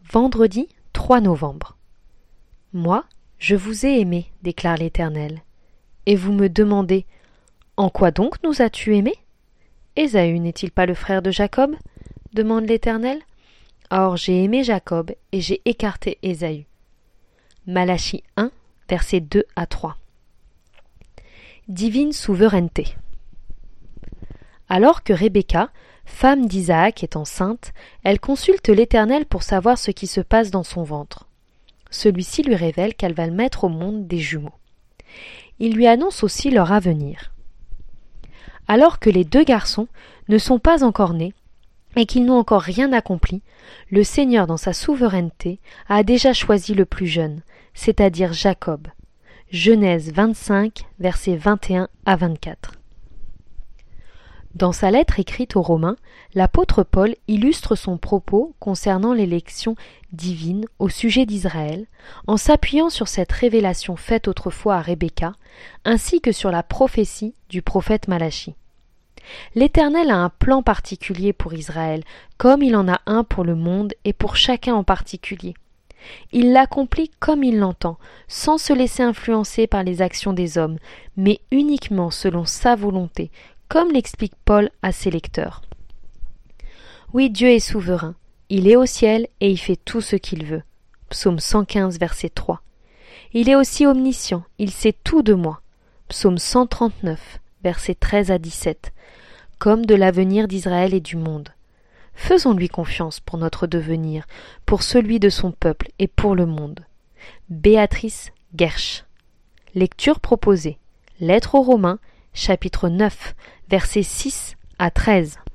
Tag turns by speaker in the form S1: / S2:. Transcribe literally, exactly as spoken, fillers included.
S1: Vendredi trois novembre. Moi, je vous ai aimé, déclare l'Éternel. Et vous me demandez, en quoi donc nous as-tu aimés? Ésaü n'est-il pas le frère de Jacob? Demande l'Éternel. Or j'ai aimé Jacob et j'ai écarté Ésaü. Malachie un, versets deux à trois. Divine souveraineté. Alors que Rebecca, femme d'Isaac, est enceinte, elle consulte l'Éternel pour savoir ce qui se passe dans son ventre. Celui-ci lui révèle qu'elle va mettre au monde des jumeaux. Il lui annonce aussi leur avenir. Alors que les deux garçons ne sont pas encore nés et qu'ils n'ont encore rien accompli, le Seigneur, dans sa souveraineté, a déjà choisi le plus jeune, c'est-à-dire Jacob. Genèse vingt-cinq, versets vingt et un à vingt-quatre. Dans sa lettre écrite aux Romains, l'apôtre Paul illustre son propos concernant l'élection divine au sujet d'Israël, en s'appuyant sur cette révélation faite autrefois à Rebecca, ainsi que sur la prophétie du prophète Malachie. L'Éternel a un plan particulier pour Israël, comme il en a un pour le monde et pour chacun en particulier. Il l'accomplit comme il l'entend, sans se laisser influencer par les actions des hommes, mais uniquement selon sa volonté, comme l'explique Paul à ses lecteurs. Oui, Dieu est souverain, il est au ciel et il fait tout ce qu'il veut. Psaume cent quinze, verset trois. Il est aussi omniscient, il sait tout de moi. Psaume cent trente-neuf, versets treize à dix-sept, comme de l'avenir d'Israël et du monde. Faisons-lui confiance pour notre devenir, pour celui de son peuple et pour le monde. Béatrice Gersch. Lecture proposée. Lettre aux Romains, chapitre neuf, versets six à treize.